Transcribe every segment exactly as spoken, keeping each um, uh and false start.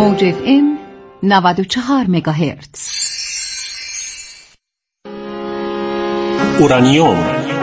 موج اف ام نود و چهار مگاهرتز. اورانیوم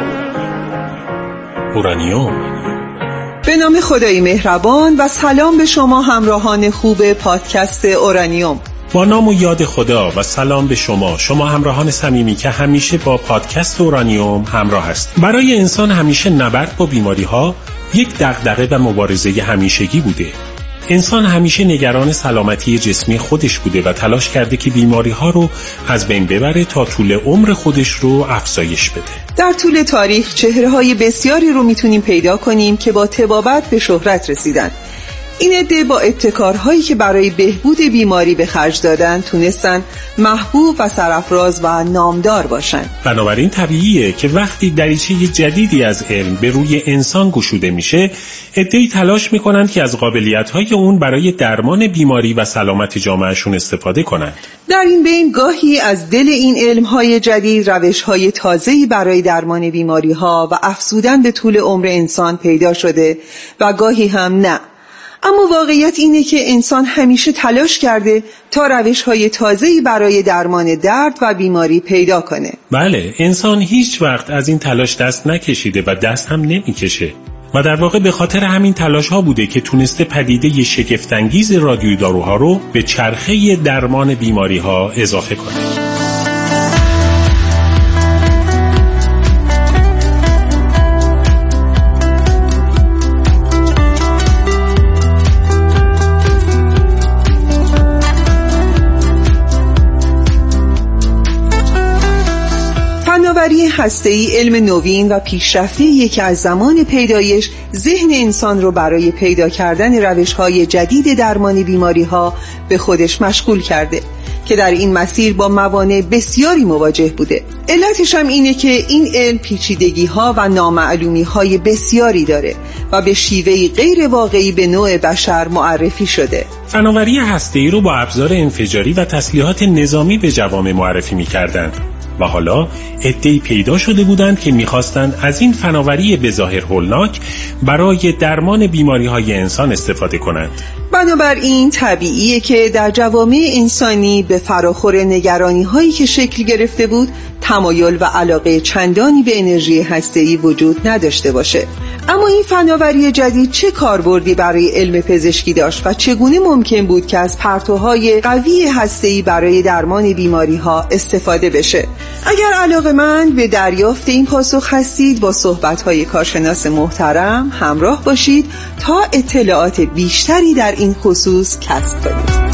اورانیوم به نام خدای مهربان و سلام به شما همراهان خوب پادکست اورانیوم. با نام و یاد خدا و سلام به شما شما همراهان صمیمی که همیشه با پادکست اورانیوم همراه هستید. برای انسان همیشه نبرد با بیماری ها یک دغدغه و مبارزه همیشگی بوده. انسان همیشه نگران سلامتی جسمی خودش بوده و تلاش کرده که بیماری ها رو از بین ببره تا طول عمر خودش رو افزایش بده. در طول تاریخ چهره‌های بسیاری رو میتونیم پیدا کنیم که با طبابت به شهرت رسیدن. این عده با ابتکارهایی که برای بهبود بیماری به خرج دادن تونستن محبوب و سرافراز و نامدار باشن. بنابراین طبیعیه که وقتی دریچه جدیدی از علم به روی انسان گشوده میشه، عده‌ای تلاش میکنن که از قابلیت‌های اون برای درمان بیماری و سلامت جامعهشون استفاده کنند. در این بین گاهی از دل این علم‌های جدید روش‌های تازه‌ای برای درمان بیماری‌ها و افزودن به طول عمر انسان پیدا شده و گاهی هم نه. اما واقعیت اینه که انسان همیشه تلاش کرده تا روش‌های تازه‌ای برای درمان درد و بیماری پیدا کنه. بله، انسان هیچ وقت از این تلاش دست نکشیده و دست هم نمی‌کشه. و در واقع به خاطر همین تلاش‌ها بوده که تونسته پدیده شگفت‌انگیز رادیوی داروها رو به چرخه درمان بیماری‌ها اضافه کنه. فناوری هسته‌ای علم نوین و پیشرفته که از زمان پیدایش ذهن انسان رو برای پیدا کردن روش‌های جدید درمان بیماری‌ها به خودش مشغول کرده که در این مسیر با موانع بسیاری مواجه بوده. علتش هم اینه که این علم پیچیدگی‌ها و نامعلومی‌های بسیاری داره و به شیوهی غیر واقعی به نوع بشر معرفی شده. فناوری هسته‌ای رو با ابزار انفجاری و تسلیحات نظامی به جوامع معرفی می‌کردند. و حالا عده‌ای پیدا شده بودند که می‌خواستند از این فناوری بظاهر هولناک برای درمان بیماری‌های انسان استفاده کنند. بنابراین طبیعیه که در جوامع انسانی به فراخور نگرانی‌هایی که شکل گرفته بود تمایل و علاقه چندانی به انرژی هسته‌ای وجود نداشته باشه. اما این فناوری جدید چه کاربردی برای علم پزشکی داشت و چگونه ممکن بود که از پرتوهای قوی هسته‌ای برای درمان بیماری‌ها استفاده بشه؟ اگر علاقه‌مند به دریافت این پاسخ هستید با صحبت‌های کارشناس محترم همراه باشید تا اطلاعات بیشتری در این خصوص کسب کنید.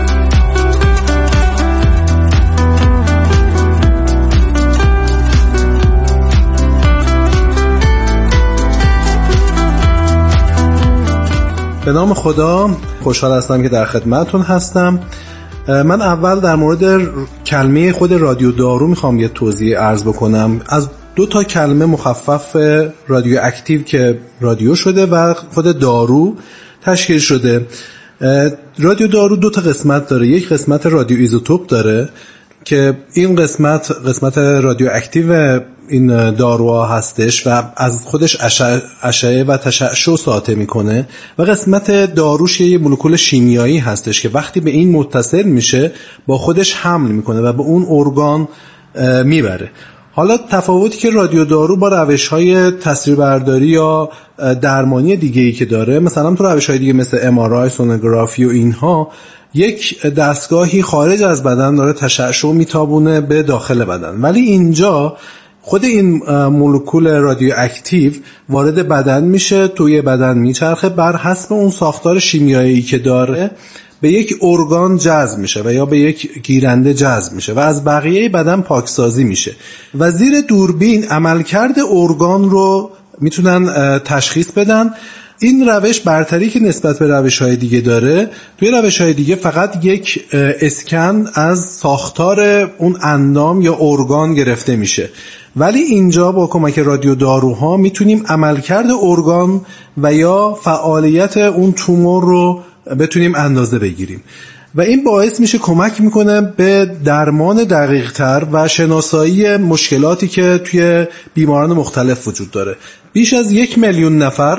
به نام خدا، خوشحال هستم که در خدمتتون هستم. من اول در مورد کلمه خود رادیو دارو میخوام یه توضیح عرض بکنم. از دو تا کلمه مخفف رادیو اکتیو که رادیو شده و خود دارو تشکیل شده. رادیو دارو دو تا قسمت داره. یک قسمت رادیو ایزوتوپ داره که این قسمت قسمت رادیو اکتیو این داروها هستش و از خودش اشعه و تشعشع ساطع میکنه و قسمت داروش یه مولکول شیمیایی هستش که وقتی به این متصل میشه با خودش حمل میکنه و به اون ارگان میبره. حالا تفاوتی که رادیو دارو با روش‌های تصویربرداری یا درمانی دیگه‌ای که داره، مثلا تو روش‌های دیگه مثل ام آر آی، سونوگرافی و اینها، یک دستگاهی خارج از بدن داره تشعشع میتابونه به داخل بدن، ولی اینجا خود این مولکول رادیو اکتیو وارد بدن میشه، توی بدن میچرخه، بر حسب اون ساختار شیمیایی که داره به یک ارگان جذب میشه و یا به یک گیرنده جذب میشه و از بقیه بدن پاکسازی میشه و زیر دوربین عملکرد ارگان رو میتونن تشخیص بدن. این روش برتری که نسبت به روش‌های دیگه داره، توی روش‌های دیگه فقط یک اسکن از ساختار اون اندام یا ارگان گرفته میشه، ولی اینجا با کمک رادیو داروها میتونیم عملکرد ارگان و یا فعالیت اون تومور رو بتونیم اندازه بگیریم و این باعث میشه کمک میکنه به درمان دقیق تر و شناسایی مشکلاتی که توی بیماران مختلف وجود داره. بیش از یک میلیون نفر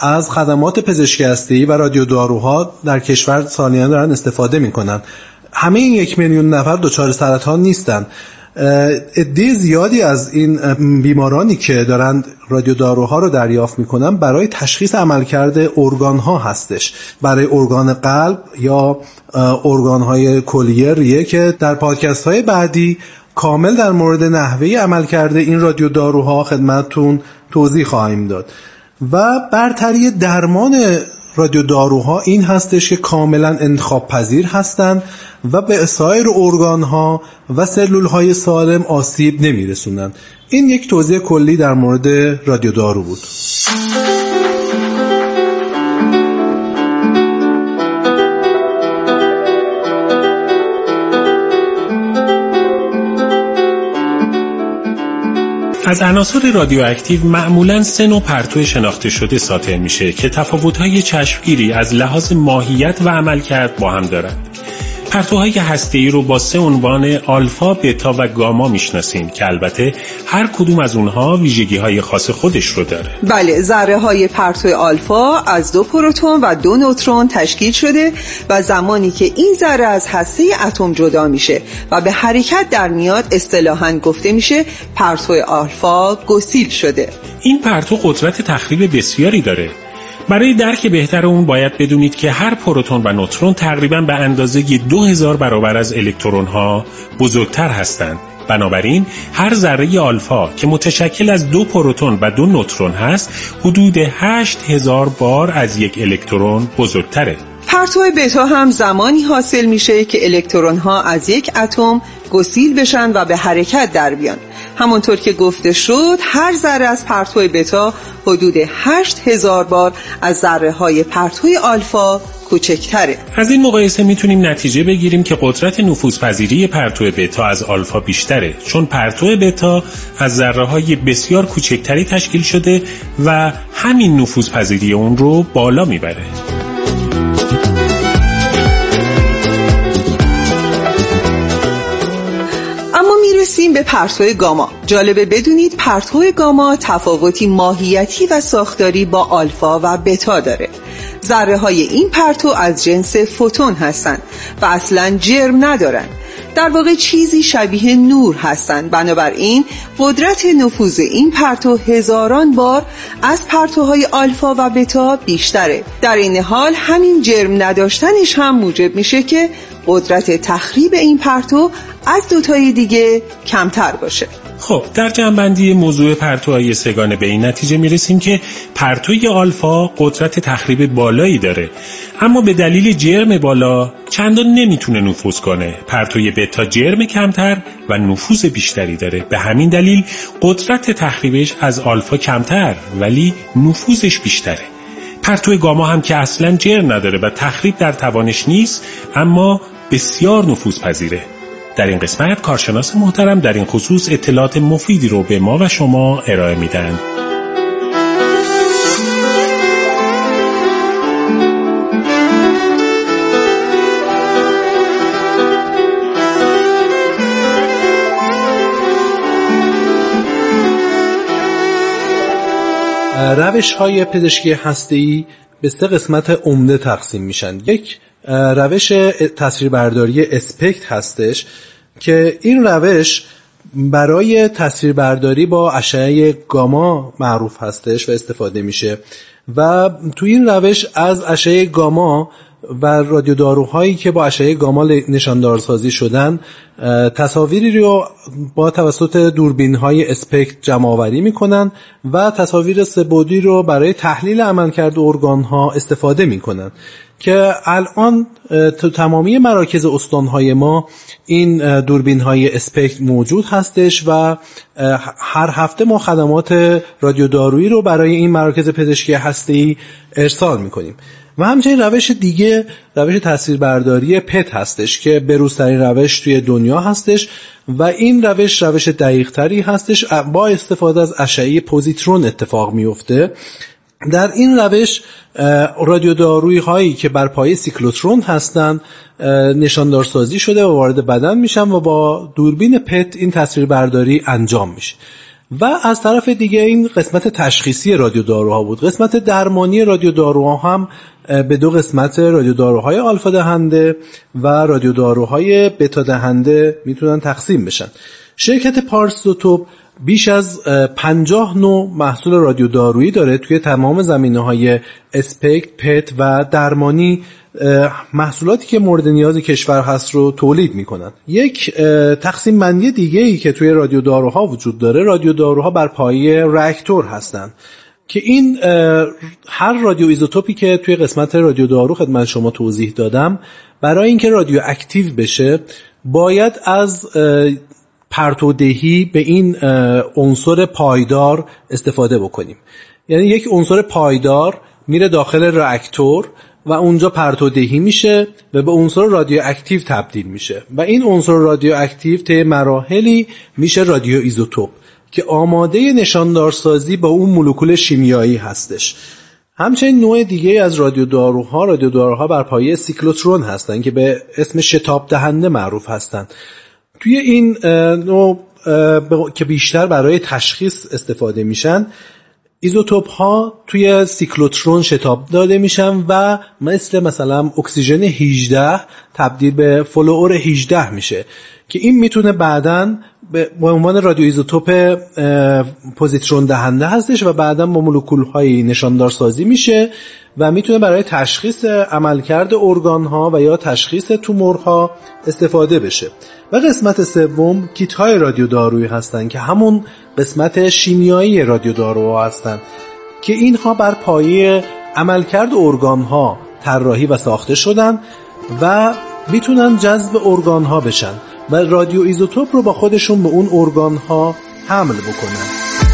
از خدمات پزشکی هسته‌ای و رادیوداروها در کشور سالیانه دارن استفاده میکنن. همه این یک میلیون نفر دچار سرطان نیستن. عده زیادی از این بیمارانی که دارند رادیوداروها رو دریافت میکنن برای تشخیص عملکرد ارگانها هستش، برای ارگان قلب یا ارگانهای کلیه ریه، که در پادکست های بعدی کامل در مورد نحوه عملکرد این رادیوداروها خدمتتون توضیح خواهیم داد. و برتری درمان رادیوداروها این هستش که کاملا انتخاب پذیر هستند و به سایر ارگانها و سلولهای سالم آسیب نمیرسونند. این یک توضیح کلی در مورد رادیودارو بود. از عناصر رادیواکتیو معمولاً سه نوع پرتو شناخته شده ساطع میشه که تفاوت‌های چشمگیری از لحاظ ماهیت و عملکرد با هم دارند. پرتوهای هسته‌ای رو با سه عنوان آلفا، بتا و گاما میشناسیم که البته هر کدوم از اونها ویژگی‌های خاص خودش رو داره. بله، ذره‌های پرتو آلفا از دو پروتون و دو نوترون تشکیل شده و زمانی که این ذره از هسته اتم جدا میشه و به حرکت در میاد اصطلاحاً گفته میشه پرتو آلفا گسیل شده. این پرتو قدرت تخریب بسیاری داره. برای درک بهتر اون باید بدونید که هر پروتون و نوترون تقریباً به اندازه دو هزار برابر از الکترون ها بزرگتر هستند. بنابراین هر ذره آلفا که متشکل از دو پروتون و دو نوترون هست حدود هشت هزار بار از یک الکترون بزرگتره. پرتو بتا هم زمانی حاصل میشه که الکترون ها از یک اتم گسیل بشن و به حرکت در بیان. همونطور که گفته شد هر ذره از پرتو بتا حدود هشت هزار بار از ذره های پرتو آلفا کوچکتره. از این مقایسه میتونیم نتیجه بگیریم که قدرت نفوذپذیری پرتو بتا از آلفا بیشتره، چون پرتو بتا از ذره های بسیار کوچکتری تشکیل شده و همین نفوذپذیری اون رو بالا میبره. میرسیم به پرتو گاما. جالبه بدونید پرتو گاما تفاوتی ماهیتی و ساختاری با آلفا و بتا داره. ذره های این پرتو از جنس فوتون هستند و اصلاً جرم ندارن. در واقع چیزی شبیه نور هستند. بنابراین قدرت نفوذ این پرتو هزاران بار از پرتوهای آلفا و بتا بیشتره. در این حال همین جرم نداشتنش هم موجب میشه که قدرت تخریب این پرتو از دوتای دیگه کمتر باشه. خب در جمع‌بندی موضوع پرتوهای سه‌گانه به این نتیجه میرسیم که پرتوی آلفا قدرت تخریب بالایی داره، اما به دلیل جرم بالا چندان نمیتونه نفوذ کنه. پرتوی بتا جرم کمتر و نفوذ بیشتری داره، به همین دلیل قدرت تخریبش از آلفا کمتر ولی نفوذش بیشتره. پرتو گاما هم که اصلا جرم نداره و تخریب در توانش نیست، اما بسیار نفوذپذیره. در این قسمت کارشناس محترم در این خصوص اطلاعات مفیدی رو به ما و شما ارائه میدن. روش های پزشکی هسته‌ای به سه قسمت عمده تقسیم میشن. یک روش تصویربرداری اسپکت هستش که این روش برای تصویربرداری با اشعه گاما معروف هستش و استفاده میشه و تو این روش از اشعه گاما و رادیوداروهایی که با اشعه گاما نشاندارسازی شدن تصاویری رو با توسط دوربین‌های اسپکت جمع آوری میکنن و تصاویر سه‌بعدی رو برای تحلیل عملکرد ارگان‌ها استفاده میکنن که الان تو تمامی مراکز استانهای ما این دوربین‌های اسپکت موجود هستش و هر هفته ما خدمات رادیودارویی رو برای این مراکز پزشکی هسته‌ای ارسال میکنیم. و همچنین روش دیگه روش تصویربرداری پت هستش که بروزترین روش توی دنیا هستش و این روش روش دقیق تری هستش، با استفاده از اشعه پوزیترون اتفاق میفته. در این روش رادیودارویی هایی که بر پایه سیکلوترون هستند نشاندارسازی شده و وارد بدن میشن و با دوربین پت این تصویربرداری انجام میشه و از طرف دیگه این قسمت تشخیصی رادیو داروها بود. قسمت درمانی رادیو داروها هم به دو قسمت، رادیو داروهای آلفا دهنده و رادیو داروهای بتا دهنده میتونن تقسیم بشن. شرکت پارسوتوپ بیش از پنجاه نوع محصول رادیو دارویی داره توی تمام زمینه‌های اسپکت، پت و درمانی. محصولاتی که مورد نیاز کشور هست رو تولید میکنن. یک تقسیم بندی دیگه ای که توی رادیو داروها وجود داره، رادیو داروها بر پایه راکتور هستن که این هر رادیو ایزوتوپی که توی قسمت رادیو دارو خدمت شما توضیح دادم، برای اینکه رادیو اکتیو بشه باید از پرتودهی به این عنصر پایدار استفاده بکنیم. یعنی یک عنصر پایدار میره داخل راکتور و اونجا پرتودهی میشه و به عنصر رادیو اکتیو تبدیل میشه و این عنصر رادیو اکتیو طی مراحلی میشه رادیو ایزوتوپ که آماده نشاندارسازی با اون مولکول شیمیایی هستش. همچنین نوع دیگه از رادیو داروها، رادیو داروها بر پایه سیکلوترون هستن که به اسم شتاب دهنده معروف هستن. توی این نوع که بیشتر برای تشخیص استفاده میشن، ایزوتوپ ها توی سیکلوترون شتاب داده میشن و مثل مثلا اکسیژن هجده تبدیل به فلوئور هجده میشه که این میتونه بعداً به عنوان رادیو ایزوتوپ پوزیترون دهنده هستش و بعداً با مولکول های نشاندار سازی میشه و میتونه برای تشخیص عملکرد ارگان ها و یا تشخیص تومورها استفاده بشه. و قسمت سوم کیت های رادیو دارویی هستن که همون قسمت شیمیایی رادیو داروها هستن که اینها بر پایه عملکرد ارگان ها طراحی و ساخته شدن و میتونن جذب ارگان ها بشن و رادیو ایزوتوپ رو با خودشون به اون ارگان ها حمل بکنن.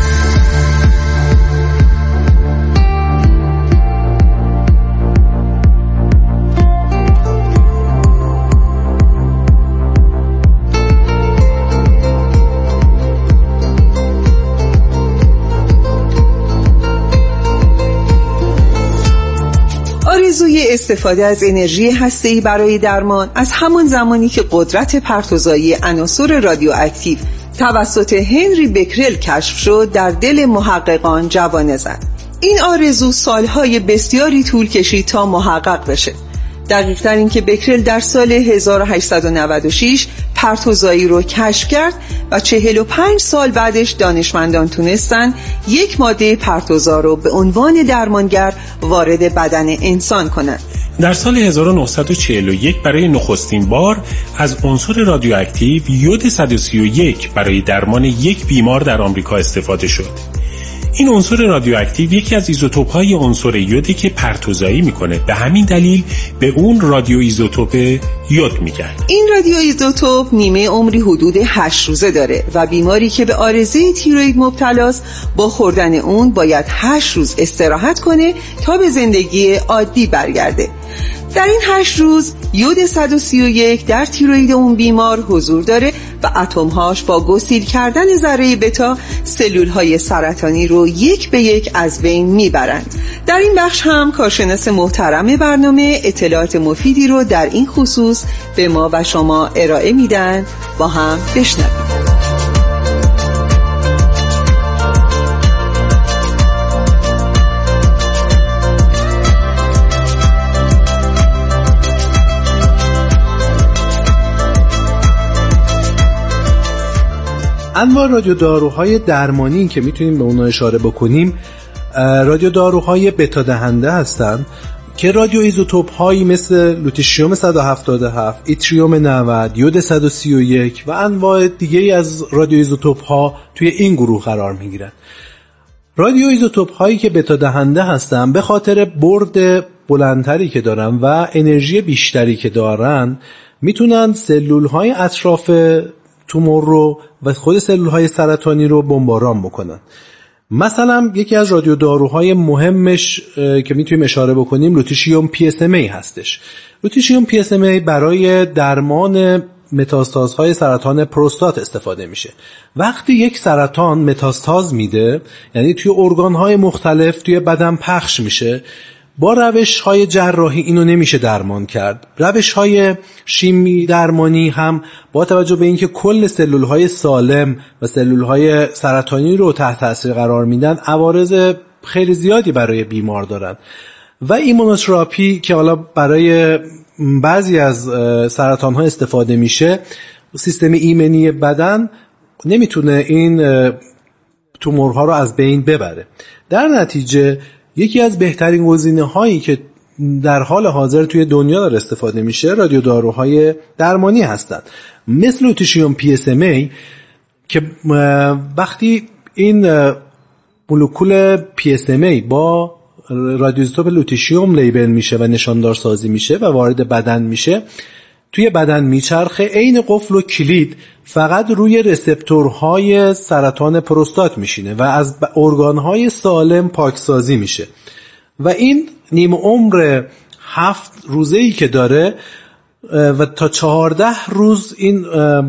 آرزوی استفاده از انرژی هسته‌ای برای درمان از همان زمانی که قدرت پرتوزایی عناصر رادیواکتیو توسط هنری بکرل کشف شد در دل محققان جوانه زد. این آرزو سالهای بسیاری طول کشید تا محقق بشه. دقیق تر این که بکرل در سال هزار و هشتصد و نود و شش پرتوزایی رو کشف کرد و چهل و پنج سال بعدش دانشمندان تونستن یک ماده پرتوزا رو به عنوان درمانگر وارد بدن انسان کنند. در سال هزار و نهصد و چهل و یک برای نخستین بار از عنصر رادیواکتیو یود صد و سی و یک برای درمان یک بیمار در آمریکا استفاده شد. این عنصر رادیواکتیو یکی از ایزوتوپ‌های عنصر یودی که پرتوزایی میکنه، به همین دلیل به اون رادیو ایزوتوپ یود میگن. این رادیو ایزوتوپ نیمه عمری حدود هشت روزه داره و بیماری که به عارضه تیروئید مبتلاست با خوردن اون باید هشت روز استراحت کنه تا به زندگی عادی برگرده. در این هشت روز یود صد و سی و یک در تیروئید اون بیمار حضور داره و اتم‌هاش با گسیل کردن ذره بتا سلول‌های سرطانی رو یک به یک از بین میبرند. در این بخش هم کارشناس محترم برنامه اطلاعات مفیدی رو در این خصوص به ما و شما ارائه میدن. با هم بشنویم. انواع رادیو داروهای درمانی که میتونیم به اونها اشاره بکنیم، رادیو داروهای بتا دهنده هستن که رادیو ایزوتوپ هایی مثل لوتیشیوم صد و هفتاد و هفت، ایتریوم نود، یود صد و سی و یک و انواع دیگه از رادیو ایزوتوپ ها توی این گروه قرار میگیرن. رادیو ایزوتوپ هایی که بتا دهنده هستن به خاطر برد بلندتری که دارن و انرژی بیشتری که دارن میتونن سلول های اطراف تومور رو و خود سلول های سرطانی رو بمباران بکنن. مثلا یکی از رادیو داروهای مهمش که میتونیم اشاره بکنیم لوتیشیوم پی اس ام ای هستش. لوتیشیوم پی اس ام ای برای درمان متاستازهای سرطان پروستات استفاده میشه. وقتی یک سرطان متاستاز میده، یعنی توی ارگانهای مختلف توی بدن پخش میشه، با روش‌های جراحی اینو نمیشه درمان کرد. روش‌های شیمی درمانی هم با توجه به اینکه کل سلول‌های سالم و سلول‌های سرطانی رو تحت تاثیر قرار میدن، عوارض خیلی زیادی برای بیمار دارن. و ایمونوتراپی که حالا برای بعضی از سرطان‌ها استفاده میشه، سیستم ایمنی بدن نمیتونه این تومورها رو از بین ببره. در نتیجه یکی از بهترین گزینه‌هایی که در حال حاضر توی دنیا داره استفاده میشه رادیوداروهای درمانی هستند، مثل لوتیشیوم پی اس ام ای که وقتی این مولکول پی اس ام ای با رادیوایزوتوپ لوتیشیوم لیبل میشه و نشاندار سازی میشه و وارد بدن میشه، توی بدن میچرخه، عین قفل و کلید فقط روی رسپتورهای سرطان پروستات میشینه و از ارگانهای سالم پاکسازی میشه و این نیم عمر هفت روزه‌ای که داره و تا چهارده روز این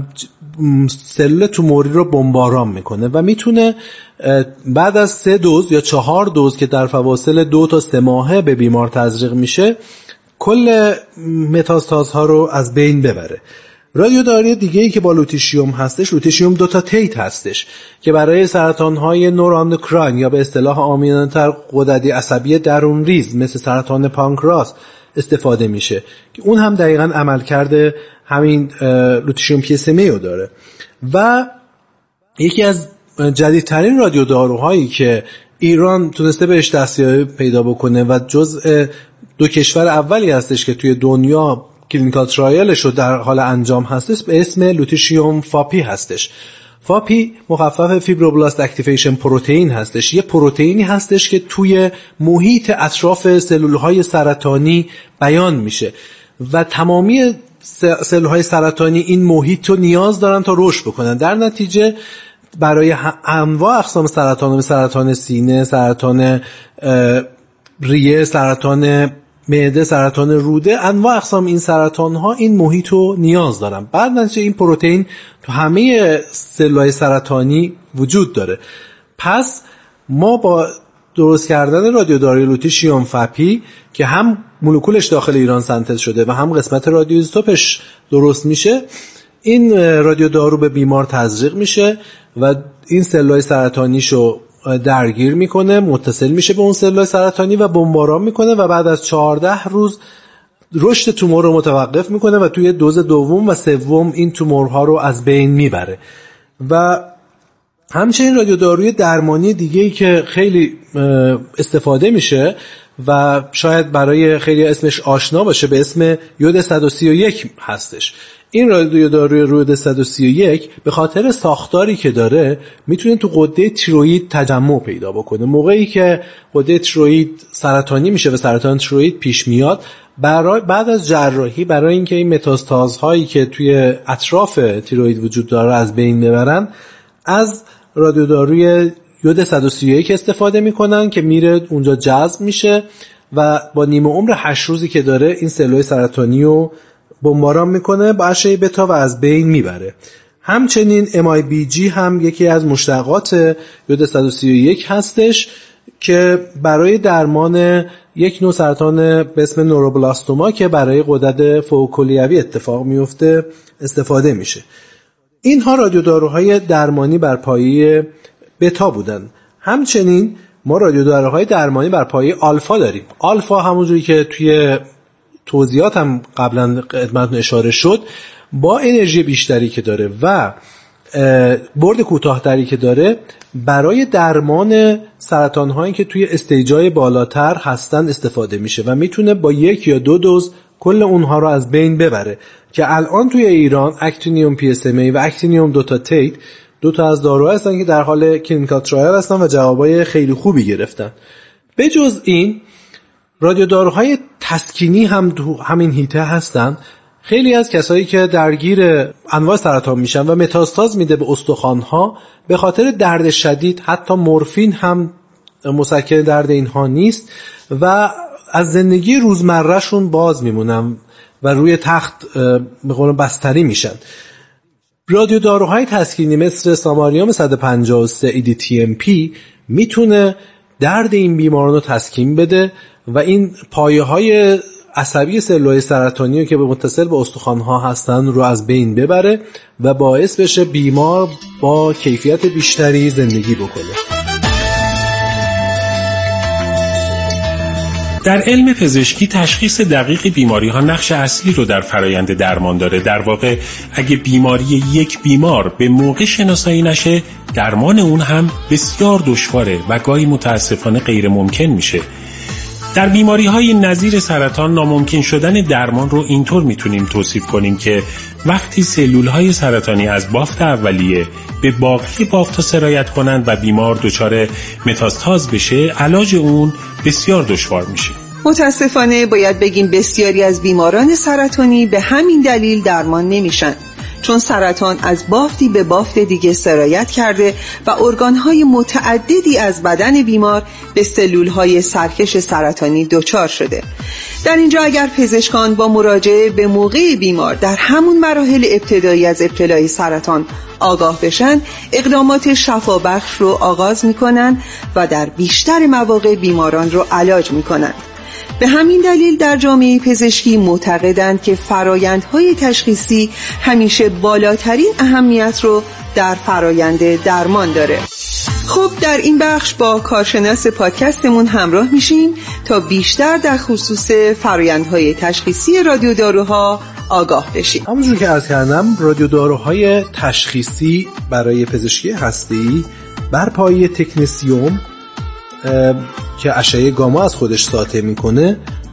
سلول توموری رو بمباران میکنه و میتونه بعد از سه دوز یا چهار دوز که در فواصل دو تا سه ماهه به بیمار تزریق میشه کل متاستازها رو از بین ببره. رادیوداری دیگه ای که با لوتیشیوم هستش، لوتیشیوم دوتا تیت هستش که برای سرطان‌های نوراندوکراین یا به اصطلاح عامیانه‌تر غددی عصبی درون ریز مثل سرطان پانکراس استفاده میشه که اون هم دقیقاً عملکرد همین لوتیشیوم پی اس ام ای رو داره. و یکی از جدیدترین رادیوداروهایی که ایران تونسته بهش دستیابی پیدا بکنه و جزء دو کشور اولی هستش که توی دنیا کلینیکال ترایلش رو در حال انجام هستش، به اسم لوتیشیوم فاپی هستش. فاپی مخفف فیبروبلاست اکتیویشن پروتئین هستش، یه پروتئینی هستش که توی محیط اطراف سلولهای سرطانی بیان میشه و تمامی سلولهای سرطانی این محیط رو نیاز دارن تا رشد بکنن. در نتیجه برای انواع اقسام سرطان، مثل سرطان سینه، سرطان ریه، سرطان معده، سرطان روده، انواع اقسام این سرطان ها این محیط رو نیاز دارن. بعد نتیجه این پروتئین تو همه سلولهای سرطانی وجود داره. پس ما با درست کردن رادیوداری لوتیشیوم فاپی که هم مولکولش داخل ایران سنتز شده و هم قسمت رادیوایزوتوپش درست میشه، این رادیودارو به بیمار تزریق میشه و این سلولهای سرطانیشو درگیر میکنه، متصل میشه به اون سلول سرطانی و بمباران میکنه و بعد از چهارده روز رشد تومور رو متوقف میکنه و توی دوز دوم و سوم این تومورها رو از بین میبره. و همچنین رادیوداروی درمانی دیگه‌ای که خیلی استفاده میشه و شاید برای خیلی اسمش آشنا باشه به اسم یود صد و سی و یک هستش. این رادیوداروی یود صد و سی و یک به خاطر ساختاری که داره میتونه تو غده تیروئید تجمع پیدا بکنه. موقعی که غده تیروئید سرطانی میشه و سرطان تیروئید پیش میاد، برای بعد از جراحی برای اینکه این متاستازهایی که توی اطراف تیروئید وجود داره از بین ببرن، از رادیوداروی یود صد و سی و یک استفاده میکنن که میره اونجا جذب میشه و با نیمه عمر هشت روزی که داره این سلول سرطانی رو بمباران میکنه با اشعه بتا و از بین میبره. همچنین ام آی بی جی هم یکی از مشتقات یود صد و سی و یک هستش که برای درمان یک نوع سرطان به اسم نوروبلاستوما که برای غدد فوق‌کلیوی اتفاق میفته استفاده میشه. اینها رادیوداروهای درمانی بر پایه بتا بودن. همچنین ما رادیوداروهای درمانی بر پایه آلفا داریم. آلفا همونجوری که توی توضیحات هم قبلا خدمتتون اشاره شد، با انرژی بیشتری که داره و برد کوتاه‌تری که داره برای درمان سرطان‌هایی که توی استیج‌های بالاتر هستن استفاده میشه و میتونه با یک یا دو دوز کل اونها رو از بین ببره که الان توی ایران اکتینیوم پی اس ام ای و اکتینیوم دوتا تیت دو تا از داروها هستن که در حال کلینیکال ترایل هستن و جوابای خیلی خوبی گرفتن. به جز این رادیوداروهای تسکینی هم تو همین هیته هستن. خیلی از کسایی که درگیر انواع سرطان میشن و متاستاز میده به استخوان‌ها، به خاطر درد شدید حتی مورفین هم مسکن درد اینها نیست و از زندگی روزمرهشون باز میمونن و روی تخت به قول بستری میشن. رادیوداروهای تسکینی مثل ساماریوم صد و پنجاه و سه ای دی تی ام پی میتونه درد این بیماران رو تسکین بده و این پایه های عصبی سلولهای سرطانی که به متصل به استخوان‌ها هستن رو از بین ببره و باعث بشه بیمار با کیفیت بیشتری زندگی بکنه. در علم پزشکی تشخیص دقیق بیماری ها نقش اصلی رو در فرایند درمان داره. در واقع اگه بیماری یک بیمار به موقع شناسایی نشه، درمان اون هم بسیار دشواره و گاهی متاسفانه غیر ممکن میشه. در بیماری های نظیر سرطان ناممکن شدن درمان رو اینطور میتونیم توصیف کنیم که وقتی سلول های سرطانی از بافت اولیه به باقی بافت سرایت کنند و بیمار دچار متاستاز بشه، علاج اون بسیار دشوار میشه. متاسفانه باید بگیم بسیاری از بیماران سرطانی به همین دلیل درمان نمیشن، چون سرطان از بافتی به بافت دیگه سرایت کرده و ارگانهای متعددی از بدن بیمار به سلولهای سرکش سرطانی دچار شده. در اینجا اگر پزشکان با مراجعه به موقع بیمار در همون مراحل ابتدایی از ابتلای سرطان آگاه بشن، اقدامات شفابخش رو آغاز میکنن و در بیشتر مواقع بیماران رو علاج میکنن. به همین دلیل در جامعه پزشکی معتقدند که فرایندهای تشخیصی همیشه بالاترین اهمیت رو در فرایند درمان داره. خب در این بخش با کارشناس پادکستمون همراه میشیم تا بیشتر در خصوص فرایندهای تشخیصی رادیوداروها آگاه بشیم. همونجور که عرض کردم، رادیوداروهای تشخیصی برای پزشکی هسته‌ای بر پایه تکنسیوم که اشعه گاما از خودش ساطع میکنه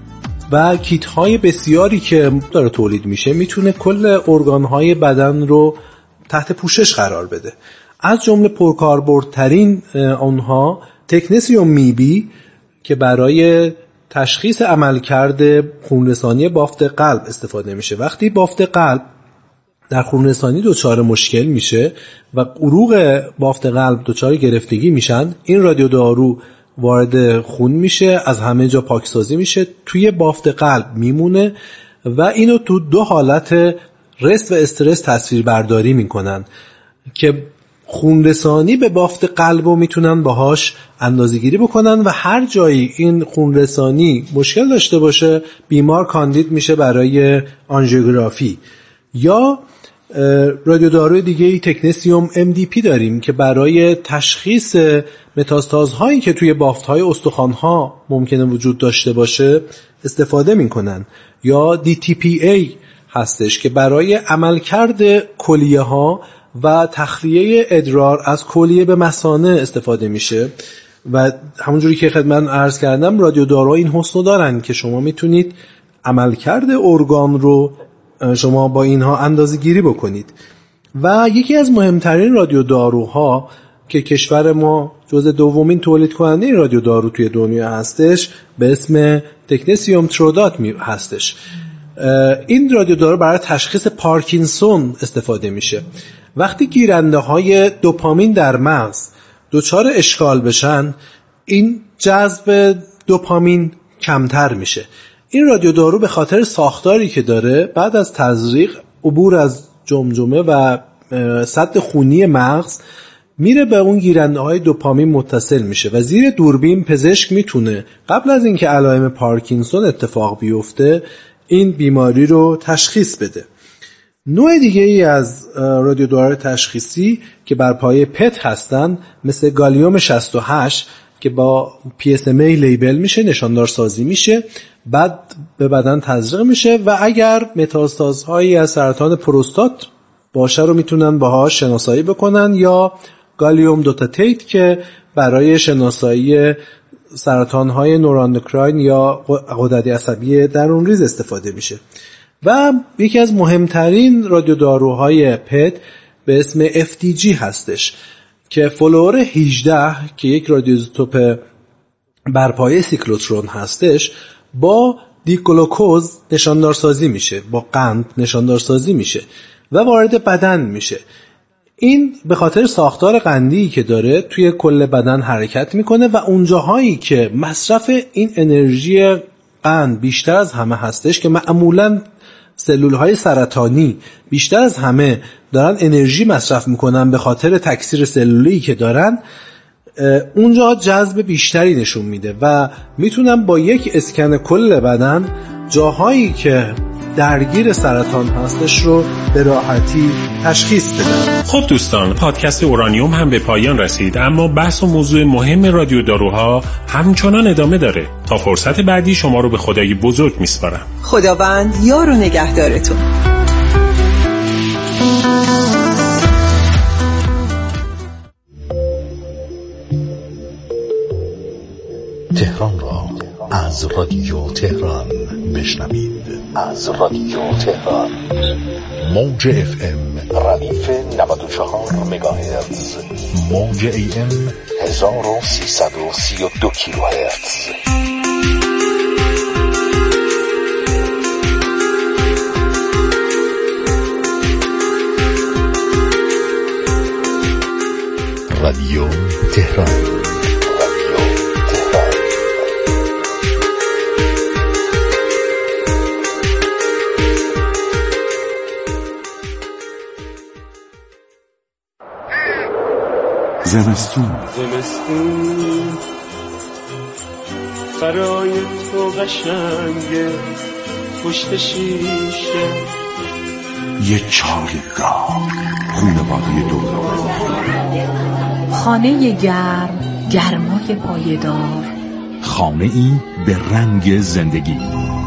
و کیت های بسیاری که داره تولید میشه میتونه کل ارگان های بدن رو تحت پوشش قرار بده. از جمله پرکاربردترین اونها تکنسیوم میبی که برای تشخیص عملکرد خونرسانی بافت قلب استفاده میشه. وقتی بافت قلب در خونرسانی دچار مشکل میشه و عروق بافت قلب دچار گرفتگی میشن، این رادیودارو وارد خون میشه، از همه جا پاکسازی میشه، توی بافت قلب میمونه و اینو تو دو حالت رست و استرس تصویر برداری میکنن که خونرسانی به بافت قلب رو میتونن باهاش اندازه‌گیری بکنن و هر جایی این خونرسانی مشکل داشته باشه بیمار کاندید میشه برای آنژیوگرافی. یا رادیوداروی دیگه تکنسیوم ام دی پی داریم که برای تشخیص متاستازهایی که توی بافت‌های استخوان‌ها ممکنه وجود داشته باشه استفاده میکنن. یا دی تی پی ای هستش که برای عملکرد کلیه‌ها و تخلیه ادرار از کلیه به مثانه استفاده میشه و همونجوری که خدمت عرض کردم رادیوداروها این حسنو دارن که شما میتونید عملکرد ارگان رو شما با اینها اندازه گیری بکنید. و یکی از مهمترین رادیوداروها که کشور ما جزء دومین تولید کننده رادیودارو توی دنیا هستش به اسم تکنسیوم ترودات هستش. این رادیودارو برای تشخیص پارکینسون استفاده میشه. وقتی گیرنده های دوپامین در مغز دچار اشکال بشن، این جذب دوپامین کمتر میشه. این رادیودارو به خاطر ساختاری که داره بعد از تزریق عبور از جمجمه و سد خونی مغز میره به اون گیرنده های دوپامین متصل میشه و زیر دوربین پزشک میتونه قبل از اینکه علائم پارکینسون اتفاق بیفته این بیماری رو تشخیص بده. نوع دیگه ای از رادیوداروهای تشخیصی که بر پایه پت هستن مثل گالیوم شصت و هشت که با پی اس ام ای لیبل میشه، نشاندار سازی میشه، بعد به بدن تزریق میشه و اگر متاستازهایی از سرطان پروستات باشه رو میتونن باهاش شناسایی بکنن. یا گالیوم دوتاتیت که برای شناسایی سرطانهای نوراندوکراین یا غدد عصبی درون ریز استفاده میشه. و یکی از مهمترین رادیوداروهای پت به اسم اف دی جی هستش که فلور هجده که یک رادیوزوتوپ برپایه سیکلوترون هستش با دیگلوکوز نشاندارسازی میشه، با قند نشاندارسازی میشه و وارد بدن میشه. این به خاطر ساختار قندی که داره توی کل بدن حرکت میکنه و اونجاهایی که مصرف این انرژی قند بیشتر از همه هستش که معمولاً سلولهای سرطانی بیشتر از همه دارن انرژی مصرف میکنن به خاطر تکثیر سلولی که دارن، اونجا جذب بیشتری نشون میده و میتونم با یک اسکن کل بدن جاهایی که درگیر سرطان هستش رو به راحتی تشخیص بدن. خب دوستان، پادکست اورانیوم هم به پایان رسید، اما بحث و موضوع مهم رادیو داروها همچنان ادامه داره. تا فرصت بعدی شما رو به خدای بزرگ میسپارم. خداوند یار و نگهدارتون. تهران را از رادیو تهران بشنوید. از رادیو تهران موج اف ام ردیف نود و چهار مگاهرتز، موج ای ام هزار و سیصد و سی و دو کیلوهرتز. رادیو تهران. زمستون زمستون برای تو قشنگه، پشت شیشه یه چالگاه، خونواده دوران، خانه گرم، گرمای پایدار، خانه ای به رنگ زندگی.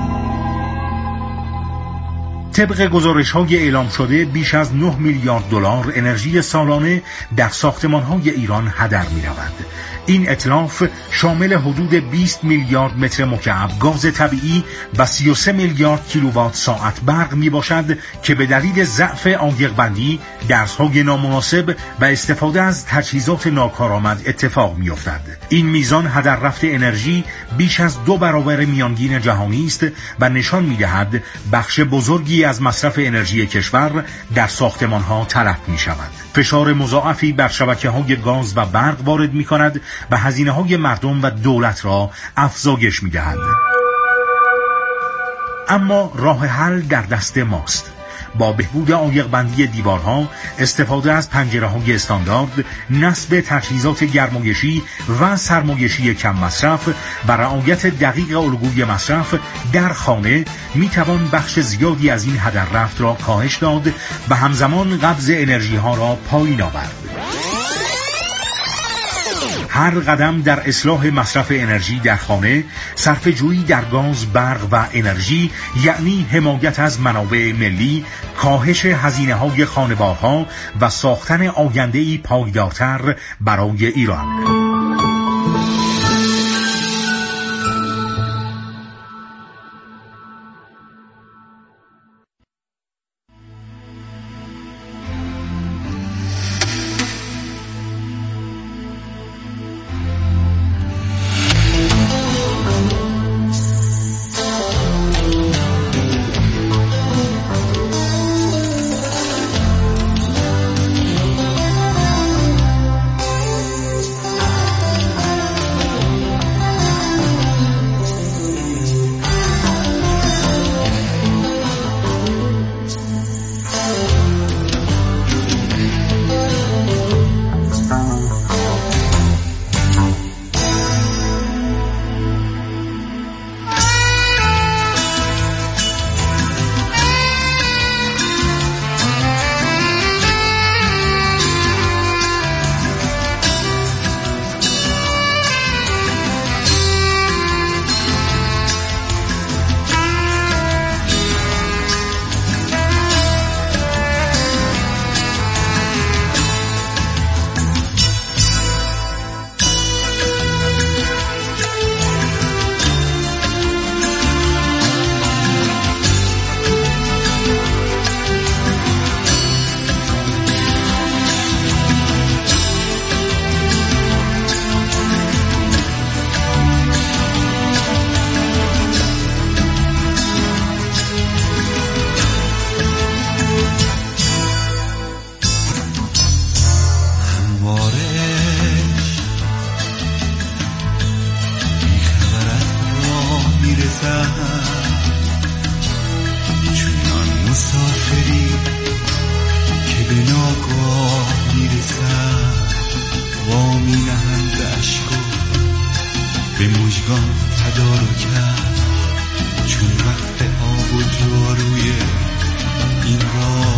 طبق گزارش‌های اعلام شده بیش از نه میلیارد دلار انرژی سالانه در ساختمان‌های ایران هدر می‌رود. این اتلاف شامل حدود بیست میلیارد متر مکعب گاز طبیعی و سی و سه میلیارد کیلووات ساعت برق میباشد که به دلیل ضعف عایق‌بندی، درس‌های نامناسب و استفاده از تجهیزات ناکارآمد اتفاق می‌افتد. این میزان هدر رفت انرژی بیش از دو برابر میانگین جهانی است و نشان می‌دهد بخش بزرگی از مصرف انرژی کشور در ساختمان‌ها تلف می‌شود. فشار مضاعفی بر شبکه‌های گاز و برق وارد می‌کند و هزینه‌های مردم و دولت را افزایش می‌دهد. اما راه حل در دست ماست. با بهبود عایق‌بندی دیوارها، استفاده از پنجره‌های استاندارد، نصب تجهیزات گرمایشی و سرمایشی کم مصرف و رعایت دقیق الگوی مصرف در خانه میتوان بخش زیادی از این هدر رفت را کاهش داد و همزمان قبض انرژی ها را پایین آورد. هر قدم در اصلاح مصرف انرژی در خانه، صرفه‌جویی در گاز، برق و انرژی، یعنی حمایت از منابع ملی، کاهش هزینه‌های خانوارها و ساختن آینده‌ای پایدارتر برای ایران. داروی این راه